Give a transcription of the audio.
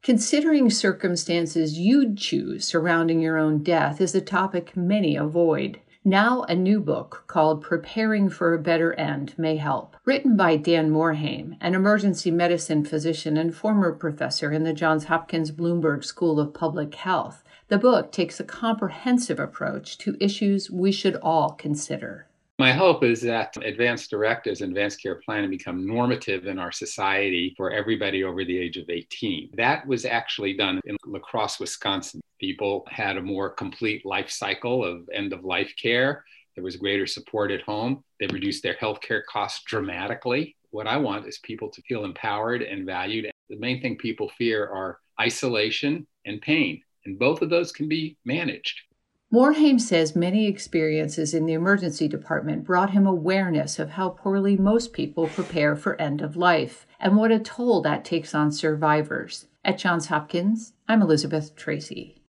Considering circumstances you'd choose surrounding your own death is a topic many avoid. Now, a new book called Preparing for a Better End may help. Written by Dan Morhaime, an emergency medicine physician and former professor in the Johns Hopkins Bloomberg School of Public Health, the book takes a comprehensive approach to issues we should all consider. My hope is that advanced directives and advanced care planning become normative in our society for everybody over the age of 18. That was actually done in La Crosse, Wisconsin. People had a more complete life cycle of end-of-life care. There was greater support at home. They reduced their healthcare costs dramatically. What I want is people to feel empowered and valued. The main thing people fear are isolation and pain, and both of those can be managed. Morhaime says many experiences in the emergency department brought him awareness of how poorly most people prepare for end of life and what a toll that takes on survivors. At Johns Hopkins, I'm Elizabeth Tracy.